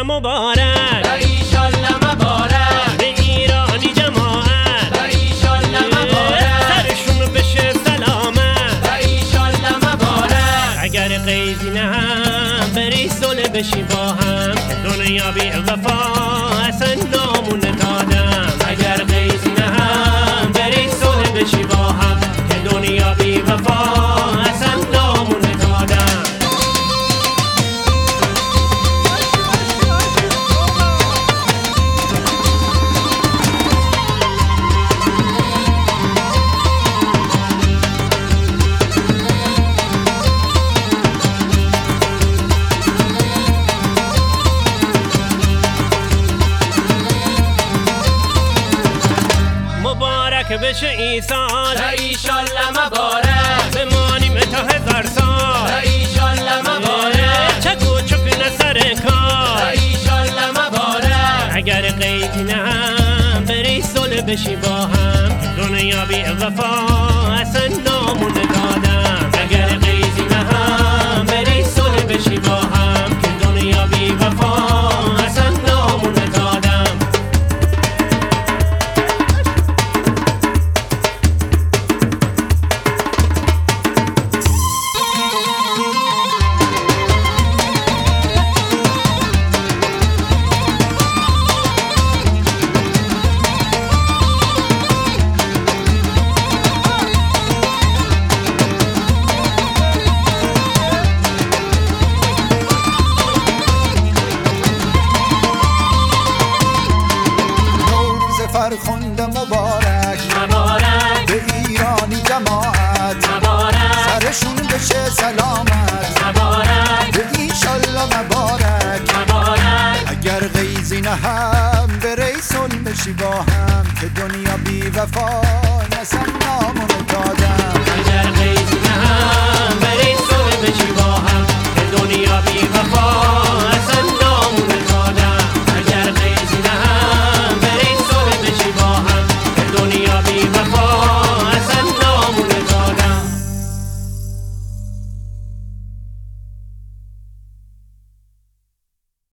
مبارک، ایشالله مبارک، به ایرانی جماعت، ایشالله مبارک، سرشون بشه سلامت، ایشالله مبارک. اگر قیدی نه هم بری صلح بشی با هم، که دنیا بی وفا اصلا نامون دادم. اگر قیدی نه هم بری صلح بشی با هم، که دنیا بی وفا اصلا نامون دادم. مبارک بشه این سال، ایشالله مبارک، بمانیم تا 1000 سال، ایشالله مبارک، چک و چک نه سر کار. ایشالله مبارک، اگر قیدی نه هم بری صلح بشی با هم، دنیا بی وفا اصلا نامون دادم. اگر قیدی نه هم بری صلح بشی با هم، که دنیا بی وفا اصلا نامون دادم. فرخنده مبارک، مبارک، به ایرانی جماعت، مبارک، سرشون بشه سلامت، مبارک، به ایشالله مبارک، مبارک. اگر قیزی نه هم بری صلح بشی با هم، که دنیا بی وفا نسم نامون دادم. اگر